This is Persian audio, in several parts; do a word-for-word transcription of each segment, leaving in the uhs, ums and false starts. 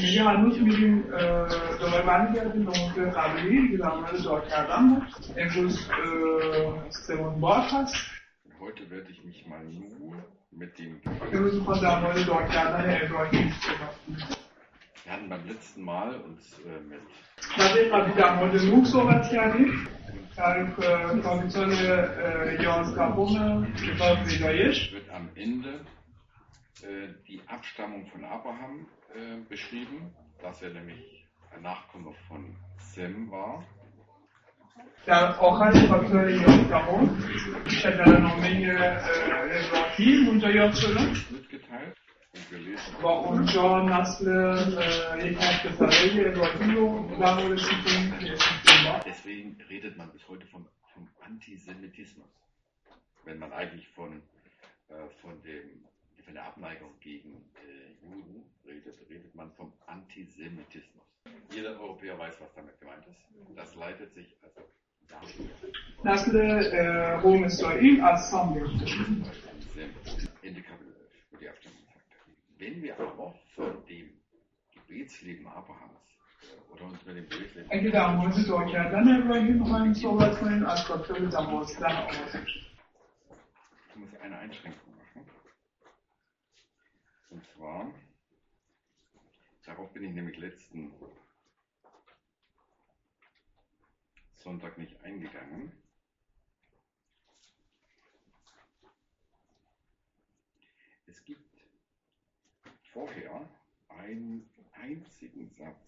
میگه هنوز میگیم دوباره برمیگردیم به موضوع قبلی که در مورد دعا کردن بود. امروز سومین بار هست. Heute werde ich mich mal nur mit dem امروز میخواد در مورد دعا کردن ابراهیم صحبت کنیم. Wir hatten beim letzten Mal uns äh, mit دفعه قبلی در مورد نوح صحبت کردیم. در کاپیتال یازدهم کتاب پیدایش wird am Ende äh, die Abstammung von Abraham äh, beschrieben, dass er nämlich ein Nachkomme von Sem war. در آخر کاپیتال یازدهم شجره‌نامه ابراهیم اونجا یاد شده. Mitgeteilt und gelesen. با اونجا نسل یکی از پسرای ابراهیم رو در موردش می‌خونیم که Deswegen redet man bis heute vom, vom Antisemitismus. Wenn man eigentlich von, äh, von, dem, von der Abneigung gegen äh, Juden redet, redet man vom Antisemitismus. Jeder Europäer weiß, was damit gemeint ist. Das leitet sich also نسل قوم اسرائیل از سام گرفته شد. Ende Kapitel elf, wo die Abstammung sagt. Wenn wir aber von dem Gebetsleben Abrahams oder uns mit dem Gebetsleben اگه در مورد دعا کردن ابراهیم می‌خوایم صحبت کنیم از کاپیتال دوازده آغاز میشه. Ich muss eine Einschränkung machen. Und zwar, darauf bin ich nämlich letzten Sonntag nicht eingegangen. Es gibt vorher einen einzigen Satz,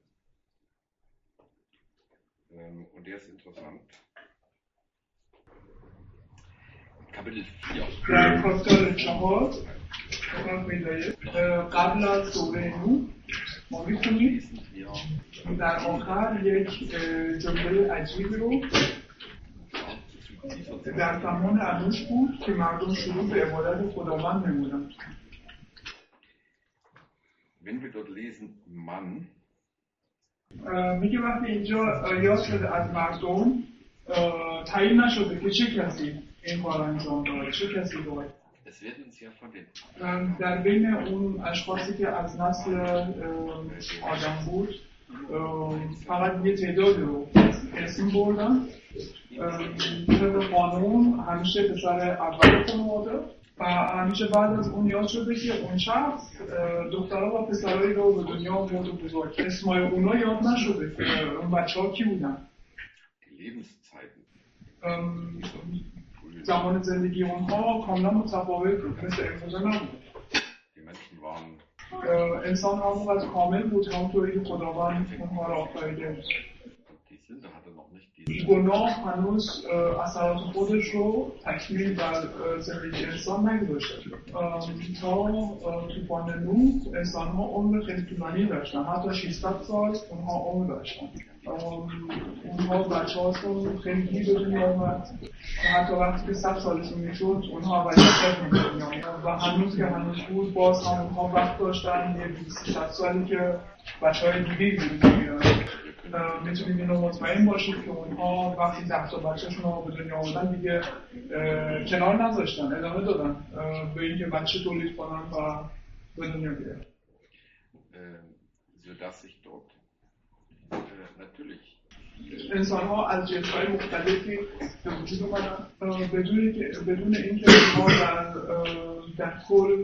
ähm, und der ist interessant. Kapitel vier. در کاپیتال چهار قبل از دوره نوح ما می‌خونیم در آخر یک جمله عجیبی رو در زمان انوش بود که مردم شروع به عبادت خداوند نمودند. Wenn wir dort lesen, Mann, میگه وقتی اینجا یاد شده از مردم تعیین نشده که چه کسی این کار انجام داره، چه کسی باید. es wird uns ja von den در بین اون اشخاصی که از نسل آدم بود فقط یه تعداد رو اسم بردن. طبق قانون همیشه پسر اول خانواده و همیشه بعد از اون یاد شده که اون شخص دخترها و پسرهایی رو به دنیا آورد و بزرگ. اسمای اونا یاد نشده که اون بچه ها کی بودن. زمان زندگی اونها کاملا متفاوت بود، مثل امروزه نبود. انسان ها اونقدر کامل بود همونطوری که خداوند اونها را آفریده بود. گناه هنوز اثرات خودش رو تکمیل بر زندگی انسان نگذاشته. تا طوفان نوح انسان ها عمر خیلی طولانی داشتن، حتی ششصد سال اونها عمر داشتن. اونها بچه هاشون خیلی دیر به دنیا آمد و حتی وقتی که صد سالشون میشد اونها اولی شد به دنیا آمد و هنوز که هنوز بود باز هم اونها وقت داشتن یه بیست شصت سالی که بچه های دیگه بود. میتونید اینو مطمئن باشید که اونها وقتی ده تا بچه‌شون رو به دنیا آوردن دیگه کنار نذاشتن، ادامه دادن به اینکه بچه تولید کنن و به دنیا بیارن. انسان ها از جنس‌های مختلفی به وجود اومدن بدون که بدون اینکه اونها در در کل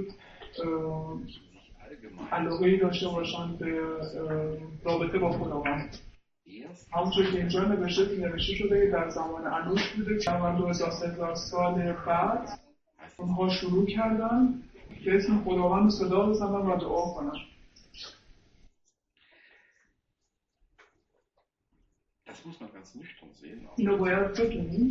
علاقه‌ای داشته باشن به رابطه با خداوند. همونطور که اینجا نوشته که نوشته شده در زمان انوش بوده که من دو هزار سال بعد اونها شروع کردن که اسم خداوند رو صدا بزنن و دعا کنن. اینو باید بکنیم.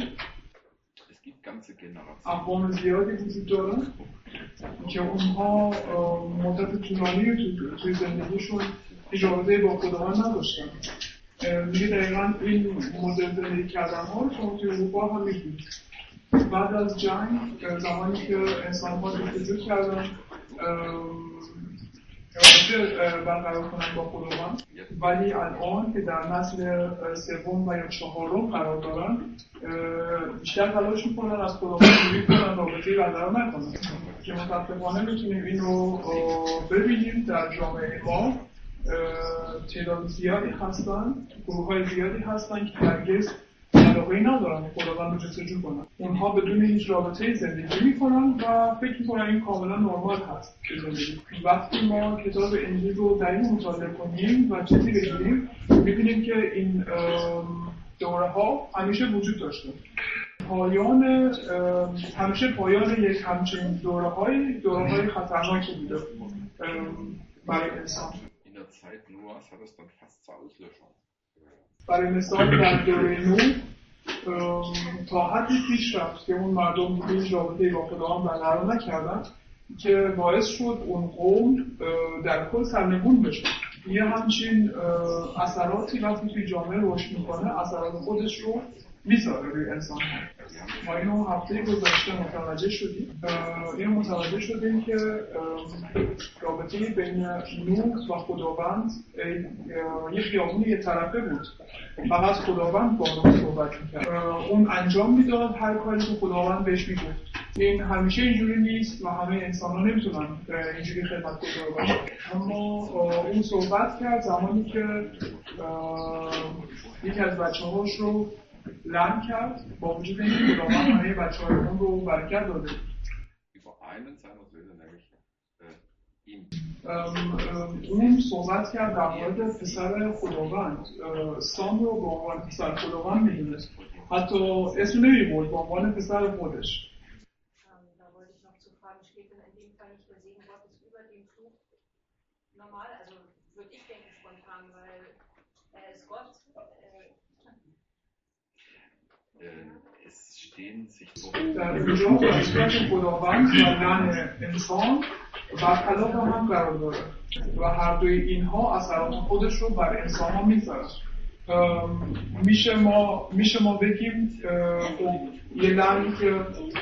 اقوام زیادی وجود دارن که اونها مدت طولانی توی زندگیشون اجازه با خداوند نداشتن. میگه دقیقا این مدل زندگی کردن ها شما توی اروپا هم میدونید. بعد از جنگ زمانی که انسان ها جستجو کردن برقرار کنن با خداوند، ولی الان که در نسل سوم و یا چهارم قرار دارن بیشتر تلاش میکنن از خداوند دوری کنن، رابطه‌ای برقرار نکنن که متاسفانه میتونیم این رو ببینیم در جامعه ما تعداد زیادی هستن، گروه های زیادی هستن که هرگز علاقه‌ای ندارن خداوند رو جستجو کنن. اونها بدون هیچ رابطه‌ای زندگی میکنن و فکر میکنن این کاملا نرمال هست که زندگی. وقتی ما کتاب انجیل رو در این مطالعه کنیم و چیزی بگیریم میبینیم که این دوره ها همیشه وجود داشته. پایان همیشه پایان یک همچین دوره های دوره های خطرناکی بوده برای انسان. برای مثال در دوره نوح تا حدی پیش رفت که اون مردم هیچ رابطه‌ای با خداوند برقرار نکردن که باعث شد اون قوم در کل سرنگون بشه. یه همچین اثراتی وقتی توی جامعه رشد میکنه اثرات خودش رو میذاره روی انسان ها. ما اینو هفته گذشته متوجه شدیم اینو متوجه شدیم که رابطه بین نوح و خداوند یه خیابون یه طرفه بود. فقط خداوند با نوح صحبت میکرد، اون انجام میداد هر کاری که خداوند بهش میگفت. این همیشه اینجوری نیست و همه انسان ها نمیتونن اینجوری خدمتگزار باشن. اما اون صحبت کرد زمانی که یکی از بچه هاش رو لعن کرد، با وجود اینکه خداوند همه بچه های اون رو برکت داده. اون صحبت کرد در مورد پسر خداوند، سام رو به عنوان پسر خداوند میدونست، حتی اسم نمیبرد به عنوان پسر خودش. در اینجا وصیت خداوند و لعن انسان برخلاف هم قرار داره و هر دوی اینها اثرات خودش رو بر انسان ها میذاره. میشه ما میشه ما بگیم خب یه لعنی که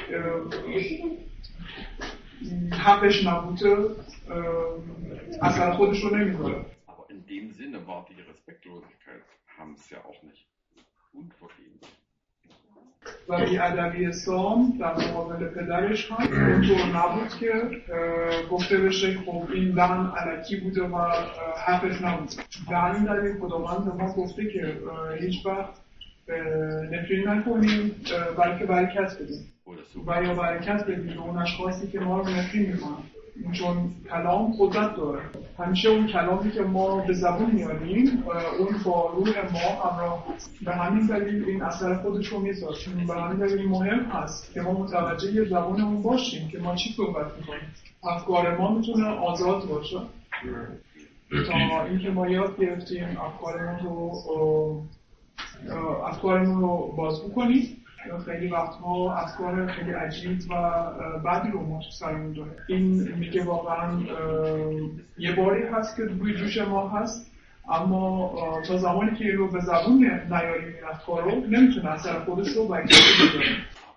حقش نبوده اثر خودش رو نمیذاره. Aber in dem Sinne war die Respektlosigkeit haben es ja auch nicht unvergeben. و بی‌ادبی سام در مقابل پدرش هم اونطور نبود که گفته بشه خب این لعن الکی بوده و حقش نبود. در این دلیل خداوند به ما گفته که هیچ وقت نفرین نکنیم بلکه برکت بدیم و یا برکت بدیم به اون اشخاصی که ما رو نفرین میکنن، چون کلام قدرت داره. همیشه اون کلامی که ما به زبون میاریم اون با روح ما همراه هست. به همین دلیل این اثر خودش رو میذاره. به همین دلیل مهم هست که ما متوجه زبونمون باشیم که ما چی صحبت میکنیم. افکار ما میتونه آزاد باشه تا اینکه ما یاد گرفتیم افکارمون رو افکارمون رو بازگو کنیم. خیلی وقتها افکار خیلی عجیب و بدی رو ما تو سرمون داره. این میگه واقعا یه باری هست که روی جوش ما هست، اما تا زمانی که این رو به زبون نیاریم این افکار رو نمیتونه اثر خودش رو برکت بذاره.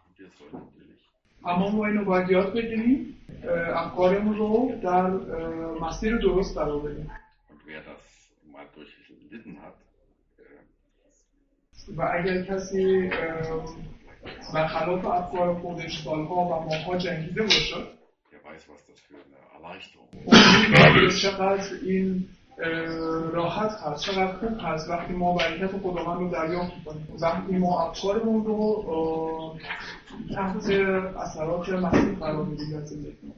اما ما اینو باید یاد بگیریم افکارمون رو در مسیر درست قرار بدیم. و اگر کسی برخلاف افکار خودش سالها و ماها جنگیده باشه، چقدر این راحت هست، چقدر خوب هست وقتی ما برکت خداوند رو دریافت کنیم، وقتی ما افکارمون رو تحت اثرات مسیح قرار میدیم از زندگی.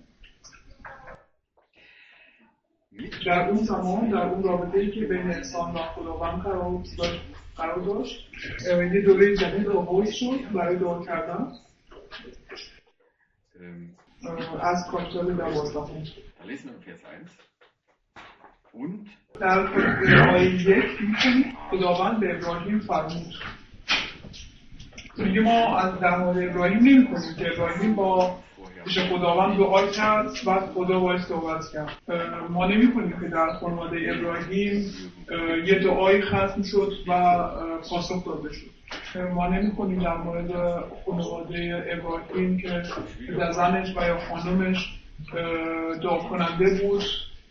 در اون زمان، در اون رابطه‌ای که بین انسان و خداوند قرار داشت قرار داشت یه دوره جدید رو باید شد برای دعا کردن از کاپیتال دوازدهم. در آیه یک می‌خونیم خداوند به ابراهیم فرمود. میگه ما از در مورد ابراهیم نمی‌کنیم که ابراهیم با پیش خداوند دعا کرد و خدا باید صحبت کرد. ما نمی‌کنیم که در خانواده ابراهیم یه دعایی ختم شد و پاسخ داده شد. ما نمی‌کنیم در مورد خانواده ابراهیم که در زنش و یا خانمش دعا کننده بود.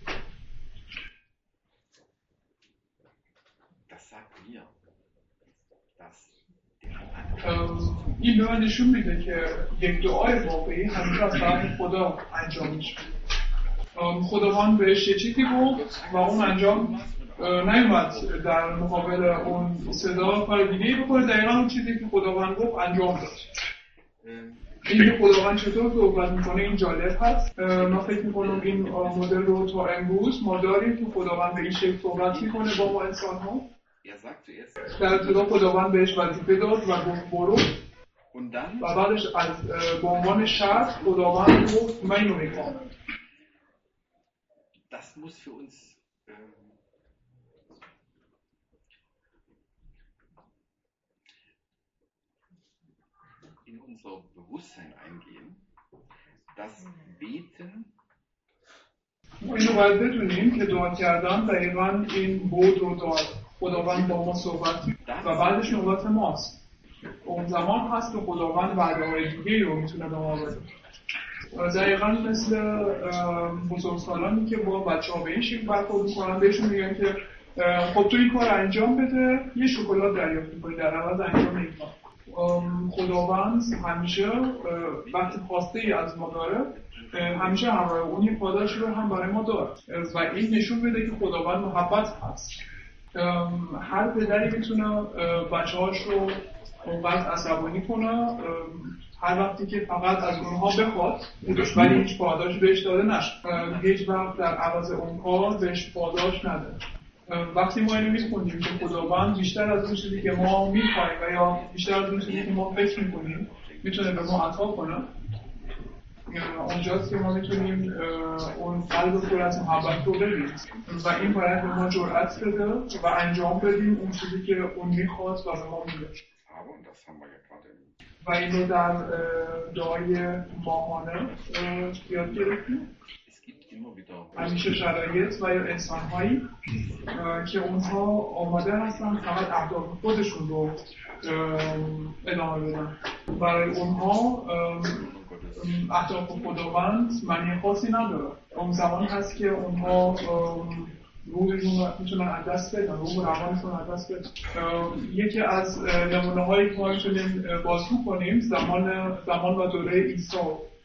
این به من نشون میده که یک دعای واقعی همیشه از طرف خدا انجام میشه. خداوند بهش یه چیزی گفت و اون انجام نیومد در مقابل اون صدا کار دیگه‌ای بکنه، دقیقاً اون چیزی که خداوند گفت انجام داد. این که خداوند چطور صحبت میکنه این جالب هست. ما فکر میکنم این مدل رو تا امروز ما داریم که خداوند به این شکل صحبت میکنه با ما انسان ها. در ابتدا خداوند بهش وظیفه داد و گفت برو و بعدش از به عنوان شرط خداوند گفت من اینو میکنم. Das muss für uns in unser Bewusstsein eingehen, dass Beten اینو باید بدونیم که دعا کردن دقیقاً این بود رو داره. خداوند با ما صحبت و بعدش نوبت ماست. اون زمان هست که خداوند وعده‌های دیگه‌ای رو میتونه به ما بده. دقیقاً مثل بزرگسالانی که با بچه‌ها به این شکل برخورد می‌کنن، بهشون میگن که خب تو این کار انجام بده، یه شکلات دریافت می‌کنی در عوض انجام این کار. خداوند همیشه وقتی خواسته ای از ما داره، همیشه همراه اون یه پاداش رو هم برای ما داره و این نشون میده که خداوند محبت هست. هر پدری میتونه بچه‌هاش رو اونقدر عصبانی کنه هر وقتی که فقط از اونها بخواد ولی هیچ پاداش بهش داده نشه، هیچ وقت در عوض اون کار بهش پاداش نده. وقتی ما اینو میخونیم که خداوند بیشتر از اون چیزی که ما میخوایم و یا بیشتر از اون چیزی که ما فکر میکنیم میتونه به ما عطا کنه، اونجاست که ما میتونیم اون قلب پر از محبت رو ببینیم و این باید به ما جرأت بده و انجام بدیم اون چیزی که اون میخواد و به ما میده. و این رو در دعای ماهانه یاد گرفتیم. همیشه شرایط و یا انسان‌هایی که اونها آماده هستن فقط اهداف خودشون رو ادامه بدن. برای اونها اهداف خداوند معنی خاصی نداره. اون زمان هست که اونها روحشون رو میتونن از دست بدن، روح روانشون از دست بدن. یکی از نمونه هایی که ما میتونیم بازگو کنیم زمان زمان و دوره عیسی.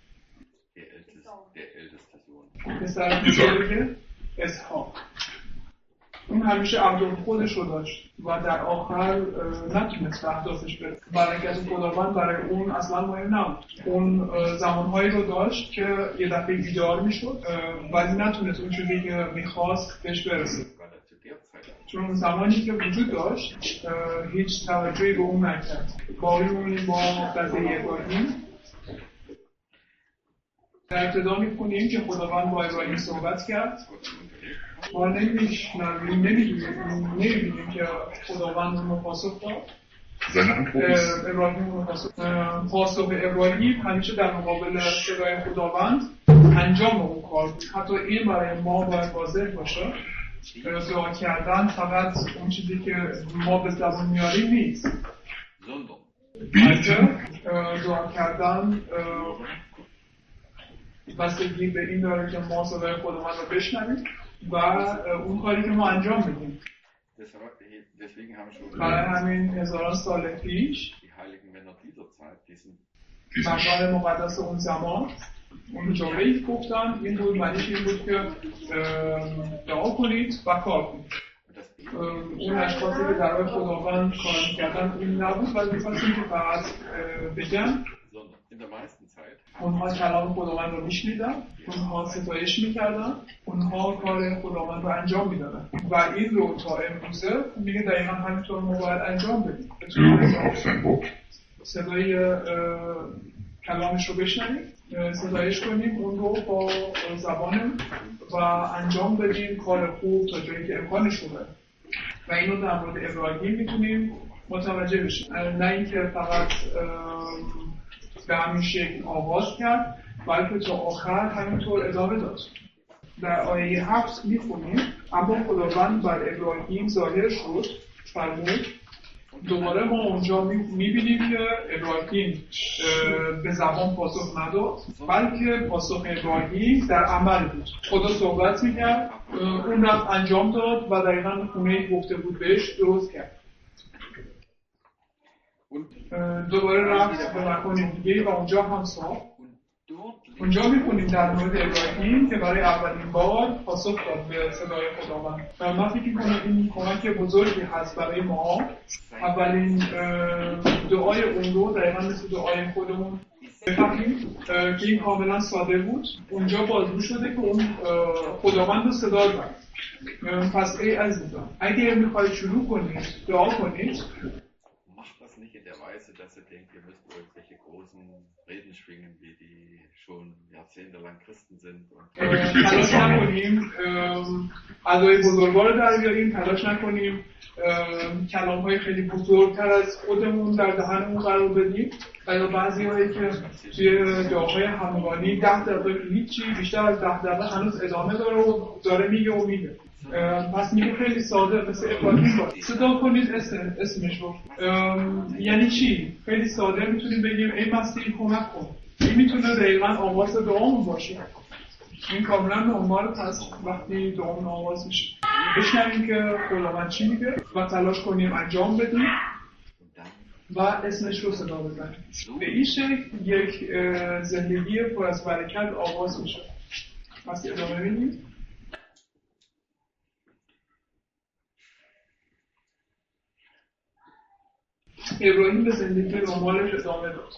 پسر بزرگ اسحاق، اون همیشه اهداف خودش رو داشت و در آخر نتونست به اهدافش برسه. برکت خداوند برای اون اصلا مهم نبود. اون زمانهایی رو داشت که یه دفعه بیدار میشد ولی نتونست اون چیزی که میخواست بهش برسه، چون زمانی که وجود داشت هیچ توجهی به اون نکرد. باقی مونیم با قضیه ابراهیم. در ابتدا می‌خونیم که خداوند با ابراهیم صحبت کرد. ما نمی‌شنویم، نمی‌دونیم، نمی‌بینیم که خداوند اون رو پاسخ داد. ابراهیم اون رو پاسخ داد. پاسخ ابراهیم همیشه در مقابل صدای خداوند انجام اون کار بود. حتی این برای ما باید واضح باشه. دعا کردن فقط اون چیزی که ما به زبان میاریم نیست. دعا کردن بستگی به این داره که ما صدای خداوند رو بشنویم و اون کاری که ما انجام بدیم. برای همین هزاران سال پیش مردان مقدس اون زمان اون جمله‌ای گفتن این بود، معنیش این بود که دعا کنید و کار کنید. اون اشخاصی که در راه خداوند کار می‌کردن این نبود ولی می‌خواستن که فقط بگن. اونها کلام خداوند رو میشنیدن، اونها ستایش میکردن، اونها کار خداوند رو انجام میدادن و این رو تا امروزه میگه دقیقا همینطور ما باید انجام بدیم. صدای کلامش رو بشنویم، ستایش کنیم اون رو با زبانم و انجام بدیم کار خوب تا جایی که امکانش رو داره. و اینو در مورد ابراهیم میتونیم متوجه بشیم، نه اینکه فقط به همین شکل آغاز کرد بلکه تا آخر همینطور ادامه داد. در آیه هفت میخونیم اما خداوند بر ابراهیم ظاهر شد فرمود. دوباره ما اونجا میبینیم که ابراهیم به زبان پاسخ نداد بلکه پاسخ ابراهیم در عمل بود. خدا صحبت میکرد، اون رفت انجام داد و دقیقا خونه گفته بود بهش درست کرد. دوباره رفت به مکان دیگه و اونجا هم ساخت اونجا می‌خونیم در مورد ابراهیم که برای اولین بار پاسخ داد به صدای خداوند. من فکر می‌کنم این کمک بزرگی هست برای ما. اولین دعای اون رو دقیقاً مثل دعای خودمون بفهمیم که این کاملا ساده بود. اونجا بازگو شده که اون خداوند رو صدا زد. پس ای عزیزان، اگه میخواید شروع کنید دعا کنید، macht das nicht in der Weise, dass ihr denkt, ihr müsst irgendwelche großen Reden schwingen, wie die schon jahrzehntelang Christen sind. تلاش نکنیم ادای بزرگوار رو در بیاریم، تلاش نکنیم کلام‌های خیلی بزرگتر از خودمون در دهنمون قرار بدیم. یا بعضی هایی که توی دعاهای همگانی ده دقیقه هیچی بیشتر از ده دقیقه هنوز ادامه داره و داره میگه و میگه. پس میگه خیلی ساده مثل ابراهیم باید صدا کنید اسم اسمش رو. یعنی چی؟ خیلی ساده میتونیم بگیم ای مسیح کمک کن. این میتونه دقیقاً آواز دعامون باشه. این کاملا نرمال هست وقتی دعامون آواز میشه. بشنویم که خداوند چی میگه و تلاش کنیم انجام بدیم و اسمش رو صدا بزنیم. به این شکل یک زندگی پر از برکت آغاز میشه. پس ادامه میدیم. ابراهیم به زندگی نرمالش ادامه داد.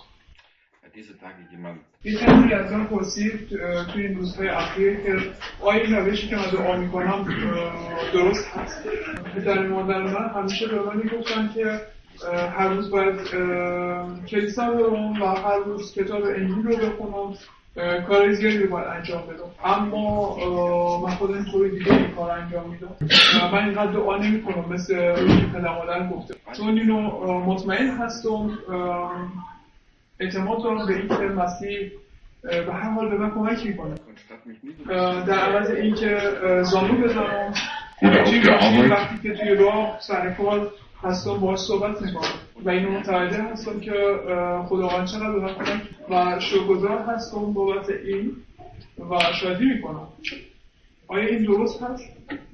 یه کسی از من پرسید توی این روزهای اخیر که آیا این روشی که من دعا میکنم درست هست؟ در مادر من همیشه به من میگفتن که هر روز باید کلیسا برم و هر روز کتاب انجیل رو بخونم، کار زیادی رو باید انجام بدم. اما من خود اینطوری دیگه این کار انجام میدم. من اینقدر دعا نمی کنم مثل پدر مادرم گفته، چون اینو مطمئن هستم، اعتماد دارم به این که مسیح به هر حال به من کمک میکنه. در عوض این که زانو بزنم وقتی که توی راه سر کار هستم باهاش صحبت میکنم و اینو متوجه هستم که خداوند چقدر به من کمک و شکرگزار هستم بابت این و شادی میکنم. آیا این درست هست؟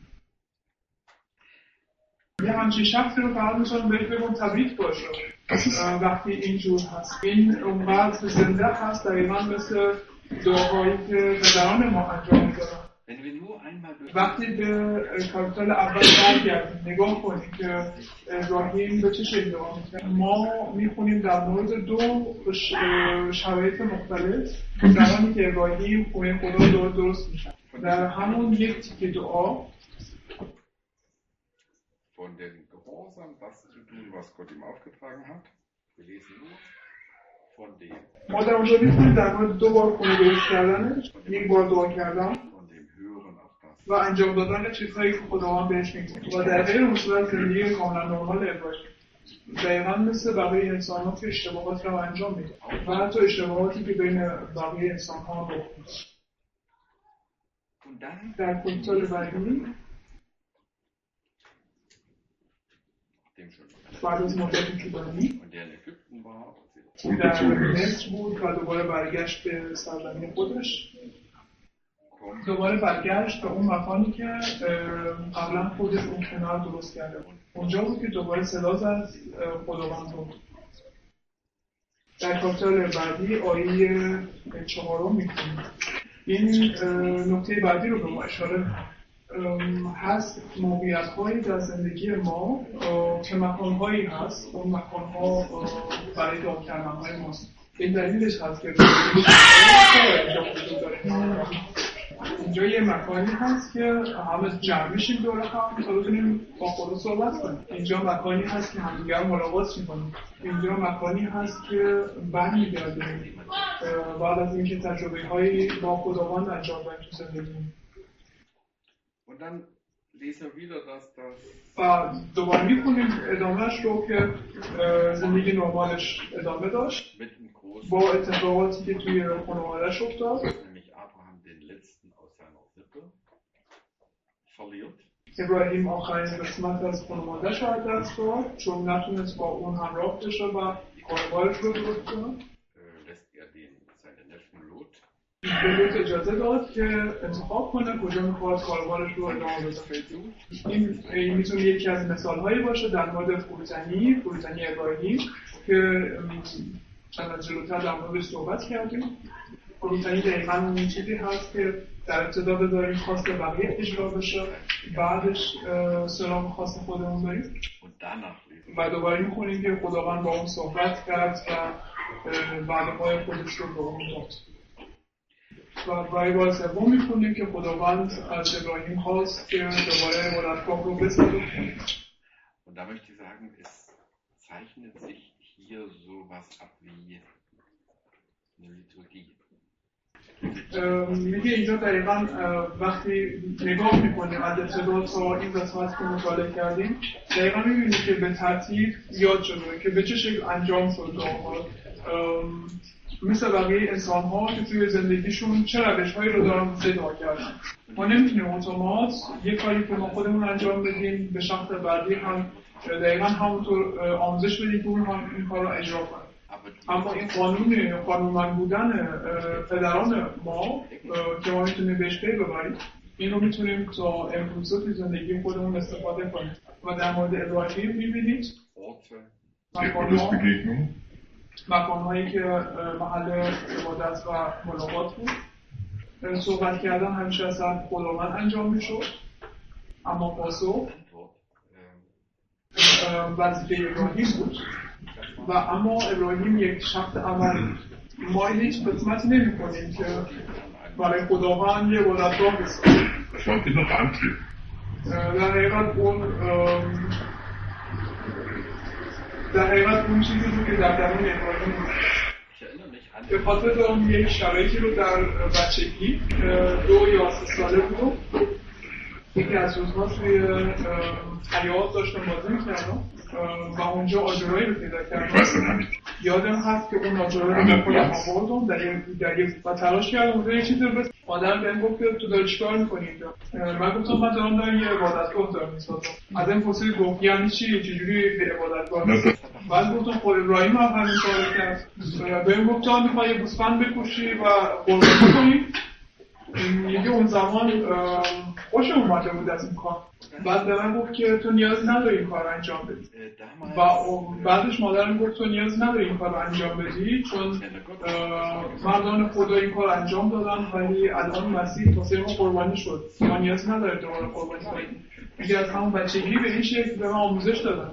یه همچین شخصی رو فقط میتونم بهش بگم تبریک باشه وقتی اینجور هست. این اونقدر زنده هست دقیقا مثل دعاهایی که پدران ما انجام میدارن. وقتی به کاپیتال اول برگردیم نگاه کنیم که ابراهیم به چه شکل دعا میکنه. ما میخونیم در مورد دو شرایط مختلف زمانی که ابراهیم خونه خدا دعا درست میشه. در همون یک تیکه دعا von dem Gehorsam, das zu tun, was Gott ihm aufgetragen hat. Wir lesen nur von dem. ما در اونجا می‌خونیم در مورد دو بار خونه درست کردنش، یک بار دعا کردن و انجام دادن چیزهایی که خداوند بهش میگه. و در غیر اون صورت زندگی کاملا نرمال ابراهیم دقیقاً مثل بقیه انسان‌ها که اشتباهات رو انجام میده و حتی اشتباهاتی که بین بقیه انسان‌ها رخ میده. در کاپیتال بعدی بعد از مدتی طولانی در مصر بود و دوباره برگشت به سرزمین خودش، دوباره برگشت به اون مکانی که قبلا خودش اون کنار درست کرده بود. اونجا بود که دوباره صدا زد خداوند رو. در کاپیتال بعدی آیه چهارم می‌خونیم. این نکته بعدی رو به ما اشاره هست. موقعیت‌هایی در زندگی ما که مکان‌هایی هست، اون مکان‌ها برای دعا کردن‌های ماست. این دلیلش هست که اینجا یه مکانی هست که همه جمع میشیم دور هم تا بتونیم با خدا صحبت کنیم. اینجا مکانی هست که همدیگر ملاقات می‌کنیم. اینجا مکانی هست که برمیگردیم بعد از اینکه تجربه‌هایی با خداوند انجام دادیم تو زندگی. Und dann lesen wir wieder, dass das و دوباره می‌خونیم ادامهش رو که زندگی نرمالش ادامه داشت با اتفاقاتی که توی خانواده‌اش افتاد. ابراهیم آخرین قسمت از خانواده‌اش رو از دست داد چون نتونست با اون همراه بشه و کاربارش رو درست کنه. به لوط اجازه داد که انتخاب کنه کجا میخواد کاربارش رو ادامه بده. این, این میتونه یکی از مثالهایی باشه در مورد فروتنی فروتنی ابراهیم که چند از جلوتر در موردش صحبت کردیم. فروتنی دقیقاً اون چیزی هست که در ابتدا بذاریم خواست بقیه اجرا بشه، بعدش سلام خواست خودمون داریم و دوباره میخونیم که خداوند با اون صحبت کرد و وعده‌های خودش رو به اون داد. و برای بار سوم میخونیم که خداوند از ابراهیم خواست که دوباره عبادتگاه رو بسازه. Und da möchte ich sagen, es zeichnet sich hier sowas ab wie eine Liturgie. میگه اینجا دقیقاً وقتی نگاه میکنیم از ابتدا تا این قسمت که مطالعه کردیم دقیقاً میبینیم که به ترتیب یاد شده که به چه شکل انجام شد دعاها، مثل بقیه انسان ها که توی زندگیشون چه روش هایی رو دارن صدا کردن. ما نمیتونیم اتومات یک کاری که ما خودمون انجام بدیم به شخص بعدی هم دقیقاً همونطور آموزش بدیم که اون هم این کار رو اجرا کنه. اما این قانون قانونمند بودن پدران ما که ما میتونیم بهش پی ببریم، این رو میتونیم تا امروزه توی زندگی خودمون استفاده کنیم. و در مورد ابراهیم میبینید مکان‌ها مکان‌هایی که محل عبادت و ملاقات بود، صحبت کردن همیشه اصلا خداوند انجام میشد، اما پاسخ وظیفه ابراهیم بود. و اما ابراهیم یک شخص عملی، ما هیچ قسمتی نمی کنیم که برای خداوند یه عبادتگاه بسازیم. در حقیقت اون در حقیقت اون چیزی بود که در درون ابراهیم بود. به خاطر دارم یک شرایطی رو در بچگی دو یا سه ساله بود، یکی از روزها توی حیات داشتم بازی میکردم و اونجا آجرایی رو پیدا کردم. یادم هست که اون آجرایی رو با خودم آوردم در یک و تلاش کردم اونجا یه چیزی رو بس آدم بهم گفت که تو داری چیکار میکنی اینجا؟ من گفتم من دارم دارم یه عبادتگاه دارم میسازم. از این پرسید گفت یعنی چی؟ چجوری به عبادتگاه میسازم؟ بعد گفتم خود ابراهیم هم همین کارو کرد. بهم گفت تو میخوای یه گوسفند بکشی و قربانی کنی؟ میگه اون زمان خوش اومده بود از این کار. بعد به من گفت که تو نیاز نداری این کار انجام بدی و بعدش مادرم گفت تو نیاز نداری این کار انجام بدی چون مردان خدا این کار انجام دادن ولی الان مسیح واسه ما قربانی شد، ما نیاز نداره دوباره قربانی کنیم. میگه از همون بچگی به این شکل به من آموزش دادن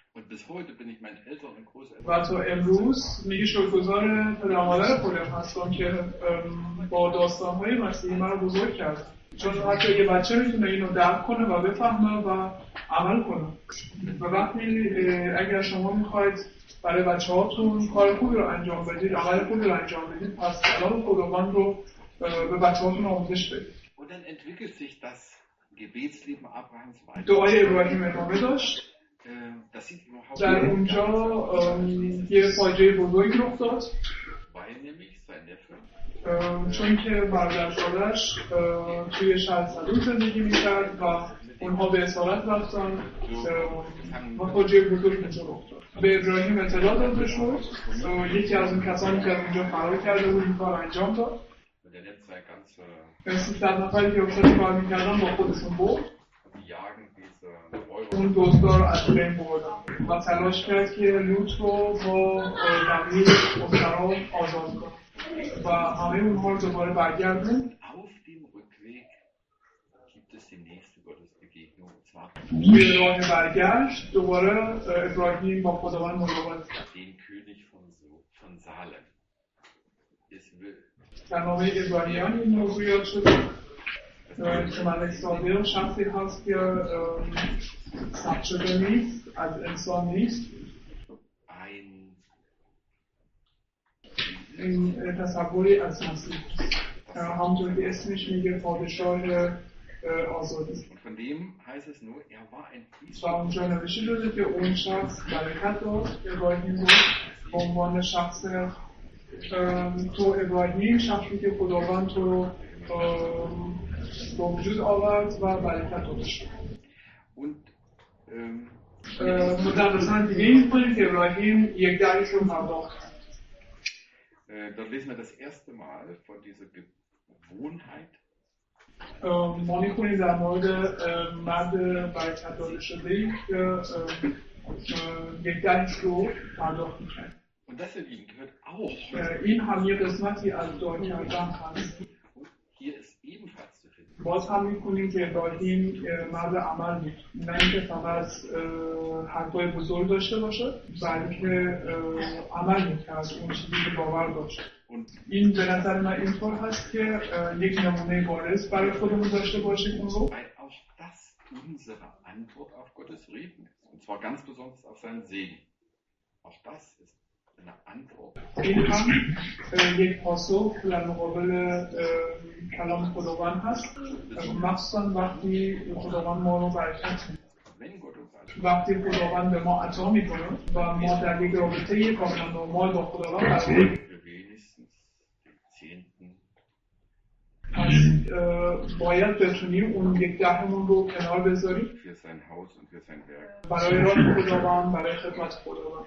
و تا امروز میگه شکرگزار پدر و مادر خودم هستم که با داستان‌های مسیحی من رو بزرگ کردن، چون حتی یه بچه میتونه اینو درک کنه و بفهمه و عمل کنه. و وقتی اگر شما میخواید برای بچه هاتون کار خوبی رو انجام بدید، عمل خوبی رو انجام بدید، پس کلام خداوند رو به بچه هاتون آموزش بدید. دعای ابراهیم ادامه داشت. در اونجا یه فاجعه بزرگی رخ داد چون که برادرشادش توی شهر صدوم زندگی میکرد و اونها به اسارت رفتن و فاجعه بزرگ اونجا رخ داد. به ابراهیم اطلاع داده شد، یکی از اون کسانی که از اونجا فرار کرده بود این کار انجام داد. سیصد نفری که افتاد کار میکردن با خودشون برد، اون دوستا رو از بین بردن و تلاش کرد که لوط رو با دمیر مسترام آزاد کنه و همه اونها رو دوباره برگردون. توی راه برگشت دوباره ابراهیم با خداوند ملاقات کرد. در نامه ابراهیمیان این موضوع یاد شده که ملک صادق شخصی هست که ثبت شده نیست، از انسان نیست. این تصوری از مسیح همونطور که اسمش میگه پادشاه آزادی و اونجا نوشته شده که اون شخص برکت داد. ابراهیم بود به عنوان شخص تو ابراهیم شخصی که خداوند تو رو با وجود آورد و برکت داشت. مدرسان دیگه این کنیم که ابراهیم یک دریش رو پرداخت. Dort lesen wir das erste Mal von dieser Gewohnheit. ما می‌خونیم در مورد مرد برکت داده شده‌ای که یک دریش رو پرداخت می‌کرد. Und das, ihr Lieben, gehört auch. اه، این هم یه قسمتی از دعا کردن هست. Und hier ist ebenfalls zu finden. باز هم می‌کنیم که ابراهیم اه، مرد عمل بود، نه اینکه فقط اه، حرفای بزرگ داشته باشه، بلکه اه، عمل می‌کرد اون چیزی که باور داشت. Und این به نظر من اینطور هست که اه، یک نمونه بارز برای خودمون داشته باشیم اون رو. weil auch das unsere Antwort auf Gottes Reden ist. Und zwar ganz besonders auf seinen Segen. Auch das ist eine Antwort. این هم اه، یک پاسخ در مقابل اه، کلام خداوند هست، مخصوصا وقتی خداوند ما رو برکت میده. Wenn Gott uns also وقتی خداوند به ما عطا میکنه و ما در یک رابطه کاملا نرمال با خداوند هستیم، für wenigstens den Zehnten پس اه، باید بتونیم اون یک دهمون رو کنار بذاریم für sein Haus und für sein Werk. برای راه خداوند، برای خدمت خداوند.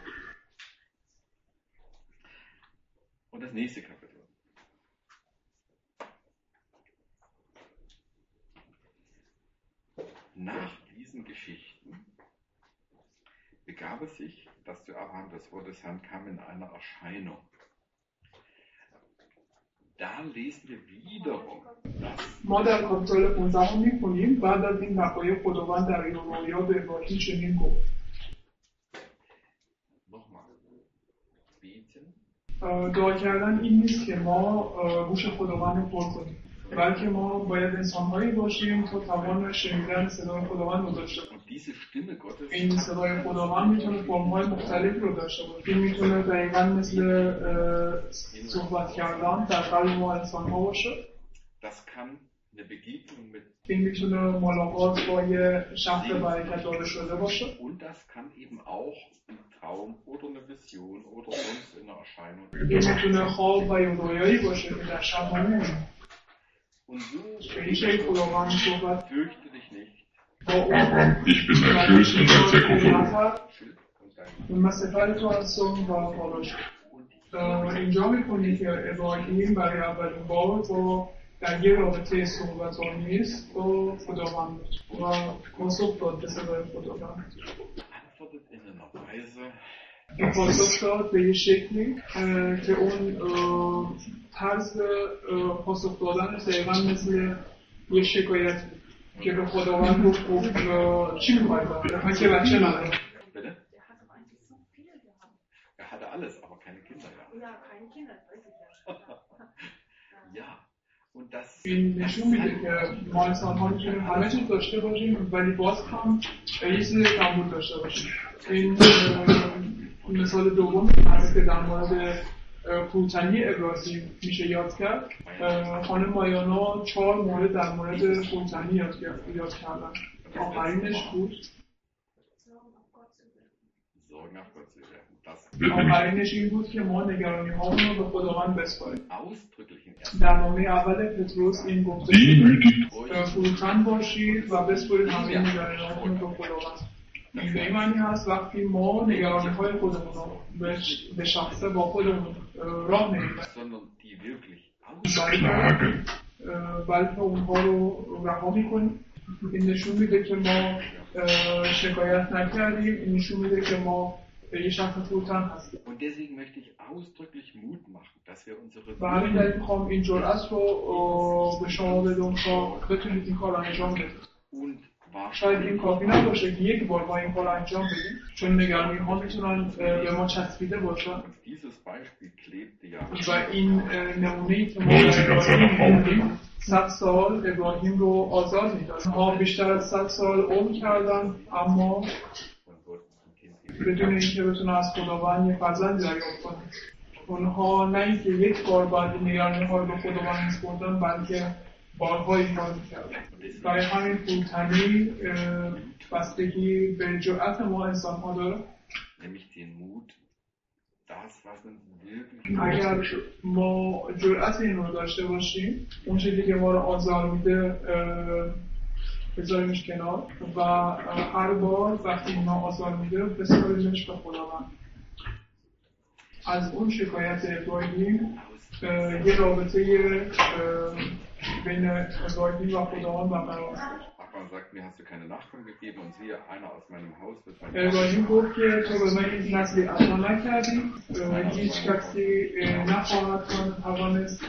Und das nächste Kapitel. Nach diesen Geschichten begab es sich, dass zu Abraham das Wort des Herrn kam in einer Erscheinung. Da lesen wir wiederum, dass ما در کاپیتال پانزده می‌خونیم بعد از این وقایع خداوند در این رویا به ابراهیم چنین گفت. nochmal beten, اه، دعا کردن این نیست که ما اه، گوش خداوند رو پر کنیم، بلکه ما باید انسان‌هایی باشیم تا توان شنیدن صدای خداوند رو داشته باشیم. und diese Stimme Gottes این صدای خداوند میتونه فرم‌های مختلفی رو داشته باشه. این میتونه دقیقاً مثل اه، صحبت کردن در قلب ما انسان‌ها باشه. das kann eine Begegnung mit این میتونه ملاقات با یه شخص برکت داده شده باشه. und das kann eben auch ein Traum oder eine Vision oder sonst in einer Erscheinung. این میتونه خواب و یا رویایی باشه که در شب ما می‌بینیم. Und so به این شکل خداوند صحبت fürchte dich nicht. با اون Abraham, ich bin dein Fürst und dein Zirkelfürst. Schild und dein من سفر تو هستم و پاراش. اینجا می‌کنی که ابراهیم برای اولین بار با در یه رابطه صحبت‌آمیز با خداوند و پاسخ داد به صدای خداوند. antwortet in einer Weise, این پاسخ داد به یه شکلی اه، که اون اه، طرز اه، پاسخ دادن دقیقاً مثل یه شکایت که به خداوند گفت گفت اه، چی می‌خوای باید؟ من که بچه ندارم. bitte? Er hatte alles, aber keine Kinder. Ja, Ja, keine Kinder, das weiß ich ja. ja. Und das, این das نشون میده که ما انسان‌ها می‌تونیم همه چیز داشته باشیم ولی باز هم یه چیز کمبود داشته باشیم. این اه، مثال دوم هست که در مورد اه، فروتنی ابراهیم میشه یاد کرد. اه، خانم مایانا چهار مورد در مورد فروتنی یاد کرد- یاد کردن. آخرینش بود. Sorgen auf Gott zu werden. Das آخرینش این بود که ما نگرانی هامون رو به خداوند بسپاریم. ausdrücklich in erster در نامه اول پتروس این گفته Demütigt اه، فروتن باشید و بسپارید همه نگرانی هامون رو به خداوند. این به این معنی هست وقتی ما نگرانی های خودمون رو به- به شخصه با خودمون اه، راه نمیبریم sondern die wirklich aus بلکه klagen. اه، بلکه اونها رو رها میکنیم. این نشون میده که ما اه، شکایت نکردیم. این نشون میده که ما یه شخص فروتن هستیم. Und deswegen möchte ich ausdrücklich Mut machen, dass wir unsere و همین دلیل میخوام این جرأت رو اه، به شما بدم تا بتونید این کار رو انجام بدید. und شاید این wahrscheinlich کافی نباشه که یک بار ما این کار رو انجام بدیم، چون نگرانی ها میتونن اه، به ما چسبیده باشن. und dieses Beispiel klebte ja و این اه، نمونه‌ای که ما در ابراهیم می‌بینیم صد سال ابراهیم رو آزاد می‌داد. اونها بیشتر از صد سال عمر کردن اما von Gott ein Kind geben. بدون اینکه بتونن از خداوند یه فرزند دریافت کنن. اونها نه اینکه یک بار بعد این نگرانی ها رو به خداوند می‌سپردن بلکه بارها این کار می‌کردن. برای همین فروتنی اه، بستگی به جرأت ما انسان‌ها داره. Nämlich den Mut, das, was uns wirklich اگر ما جرأت این رو داشته باشیم اون چیزی که ما رو آزار میده اه، بذاریمش کنار و اه، هر بار وقتی ما آزار میده بسپاریمش به خداوند. از اون شکایت ابراهیم اه، یه رابطه اه، بین ابراهیم و خداوند برقرار است. Abraham sagt, mir hast du keine Nachkommen gegeben und siehe, einer aus meinem Haus wird mein ابراهیم گفت که تو به من هیچ نسلی عطا نکردی، هیچ کسی نخواهد توانست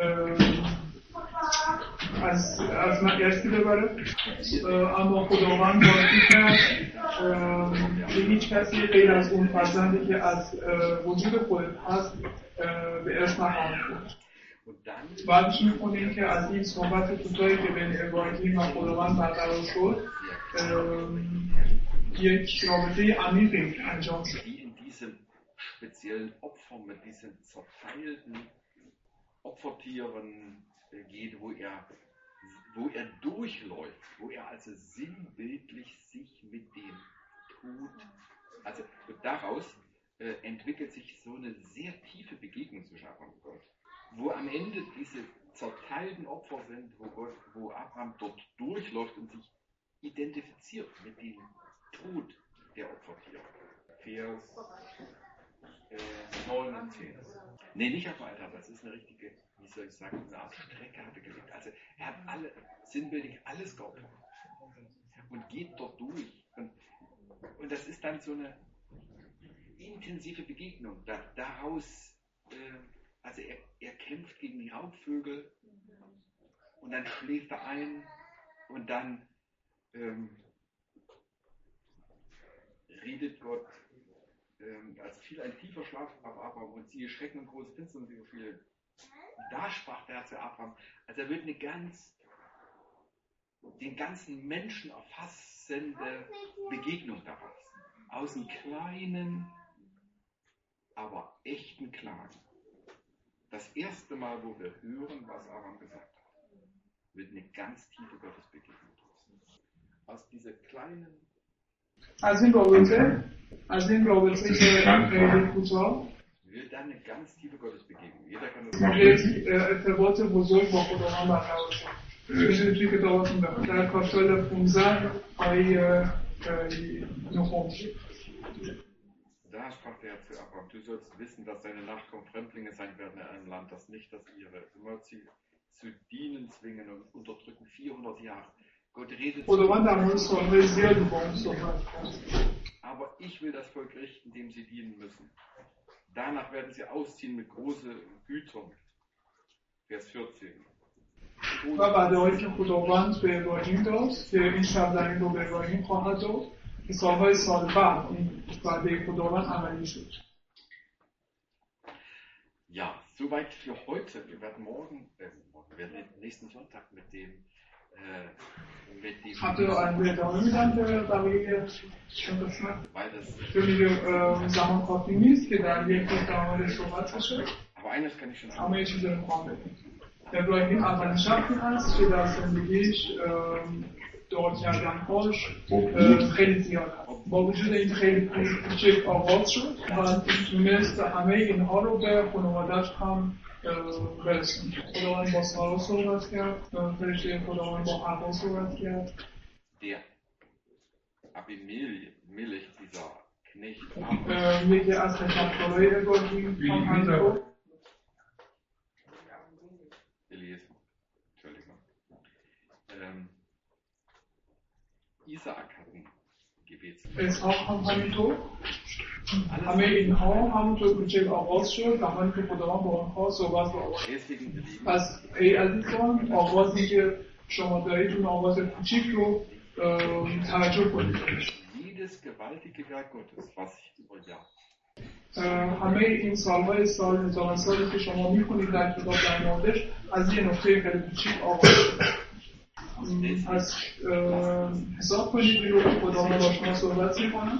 از از من ارثی ببره، اما خداوند بازی کرد که هیچ کسی غیر از اون فرزندی که از وجود خودت هست به ارث نخواهد بود. بعدش می‌خونیم که از این صحبت کوتاهی که بین ابراهیم و خداوند برقرار شد یک رابطه عمیقی انجام شد. In diesem speziellen Opfer mit diesen zerteilten Opfertieren geht, wo er, wo er durchläuft, wo er also sinnbildlich sich mit dem Tod, also daraus äh, entwickelt sich so eine sehr tiefe Begegnung zwischen Abraham und Gott, wo am Ende diese zerteilten Opfer sind, wo Gott, wo Abraham dort durchläuft und sich identifiziert mit dem Tod der Opfertiere. Vers äh, neun und zehn. Nee, nicht auf Alter, das ist eine richtige, wie soll ich sagen, eine Art Strecke hat er gelegt. Also er hat alle, sinnbildlich alles geopfert und geht dort durch. Und, und das ist dann so eine intensive Begegnung. Da, daraus, äh, also er, er kämpft gegen die Raubvögel und dann schläft er ein und dann ähm, redet Gott, ähm, als fiel ein tiefer Schlaf auf Abraham und siehe Schrecken und große Finsternis überfiel. Da sprach der Herr zu Abraham, also er wird eine ganz, den ganzen Menschen erfassende Begegnung daraus. Aus einem kleinen, aber echten Klagen. Das erste Mal, wo wir hören, was Abraham gesagt hat, wird eine ganz tiefe Gottesbegegnung draus. Aus dieser kleinen از این رابطه از این رابطه که خیلی کوتاه wird dann eine ganz tiefe Gottesbegegnung. Jeder kann das یک ارتباط بزرگ با خداوند برقرار شد. می‌دونید توی کتاباتون در کاپیتال پانزده آیه نهم. Da sprach der Herr zu Abraham, du sollst wissen, dass deine Nachkommen Fremdlinge sein werden in einem Land, das nicht das ihre immer zu, zu dienen zwingen und unterdrücken vierhundert Jahre. Gott redet خداوند در مورد سالهای زیادی با اون صحبت کرد. Aber ich will das Volk richten, dem sie dienen müssen. Danach werden sie ausziehen mit großen Gütern. Vers vierzehn. و وعده‌هایی که خداوند به ابراهیم داد که این سرزمین رو به ابراهیم خواهد داد که سالهای سال بعد این وعده خداوند عملی شد. Ja, soweit für heute. Wir werden morgen, äh, wir werden nächsten Sonntag mit dem äh, mit dem حتی آینده ادامه میدن به بقیه قسمت weil das چون دیگه زمان کافی نیست که در یک برنامه صحبت بشه. aber eines kann ich schon sagen. اما یه چیزی رو میخوام بگم. ابراهیم اولین شخصی هست که در زندگیش دعا کردن‌هاش خیلی زیاد هست. با وجود این خیلی کوچک آغاز شد و تونست همه اینها رو به خانواده‌اش هم برسون. خداوند با سارا صحبت کرد، فرشته خداوند با حوا صحبت کرد. Der Abimelech, dieser Knecht, یکی از خدمتکارای ابراهیم هم همینطور. Eliezer, Entschuldigung. Ähm, Isaak hat ein Gebet. اسحاق هم همینطور. همه اینها همونطور کوچک آغاز شد زمانی که خداوند با آنها صحبت رو آغاز کرد. پس ای عزیزان آغازی که شما دارید اون آغاز کوچیک رو توجه کنید. Jedes gewaltige Werk Gottes, was ich über Jahr همه این سالهای سال هزاران سالی که شما می‌خونید در کتاب در موردش از یه نقطه خیلی کوچیک آغاز شد. پس حساب کنید این رو که خداوند با شما صحبت می‌کنه.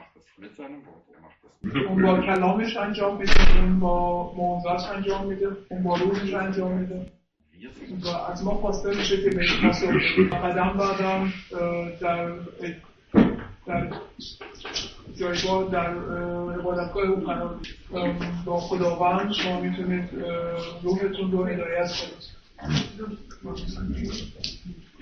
اون با کلامش انجام میده، اون با موعظه‌اش انجام میده، اون با روحش انجام میده. و از ما خواسته میشه که بهش پاسخ بدیم. قدم بعدم در در جایگاه در عبادتگاه او قرار با خداوند شما میتونید روحتون رو هدایت کنید.